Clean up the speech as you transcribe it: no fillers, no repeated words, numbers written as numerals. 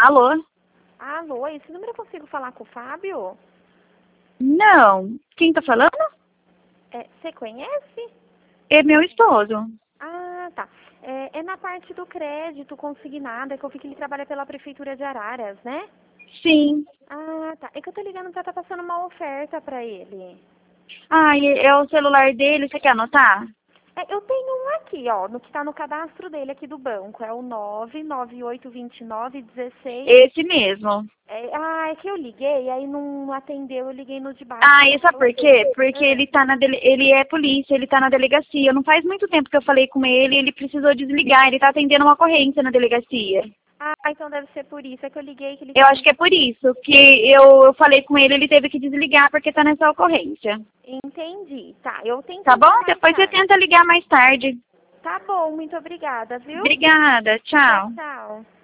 Alô? Alô, esse número eu consigo falar com o Fábio? Não. Quem tá falando? Você conhece? É meu esposo. Ah, tá. É na parte do crédito consignado, é que eu vi que ele trabalha pela Prefeitura de Araras, né? Sim. Ah, tá. É que eu tô ligando pra tá passando uma oferta pra ele. Ah, é o celular dele, você quer anotar? Eu tenho um aqui, ó, no que tá no cadastro dele aqui do banco. É o 9982916. Esse mesmo. É que eu liguei, aí não atendeu, eu liguei no de baixo. Ah, e sabe por quê? Porque Ah. ele é polícia, ele tá na delegacia. Não faz muito tempo que eu falei com ele, ele precisou desligar, ele tá atendendo uma ocorrência na delegacia. Então deve ser por isso. É que eu liguei que ele Eu acho que é por isso que eu falei com ele, ele teve que desligar porque tá nessa ocorrência. Entendi. Tá, eu tento Tá bom? ligar mais Depois você tarde. tenta ligar mais tarde. Tá bom, muito obrigada, viu? Obrigada, Tchau, tchau. tchau.